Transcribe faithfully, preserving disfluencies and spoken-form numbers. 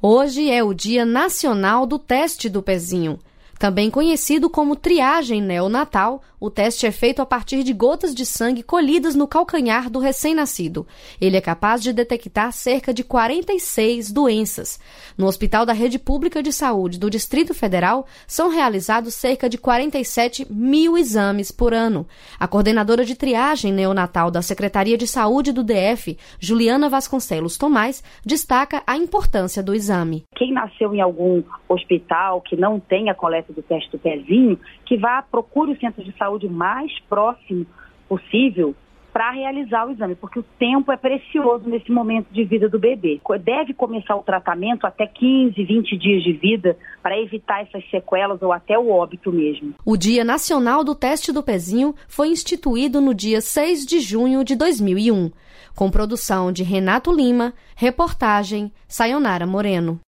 Hoje é o Dia Nacional do Teste do Pezinho. Também conhecido como triagem neonatal, o teste é feito a partir de gotas de sangue colhidas no calcanhar do recém-nascido. Ele é capaz de detectar cerca de quarenta e seis doenças. No Hospital da Rede Pública de Saúde do Distrito Federal, são realizados cerca de quarenta e sete mil exames por ano. A coordenadora de triagem neonatal da Secretaria de Saúde do D F, Juliana Vasconcelos Tomás, destaca a importância do exame. Quem nasceu em algum hospital que não tem a coleta do teste do pezinho, que vá, procure o centro de saúde mais próximo possível para realizar o exame, porque o tempo é precioso nesse momento de vida do bebê. Deve começar o tratamento até quinze, vinte dias de vida para evitar essas sequelas ou até o óbito mesmo. O Dia Nacional do Teste do Pezinho foi instituído no dia seis de junho de dois mil e um, com produção de Renato Lima, reportagem Sayonara Moreno.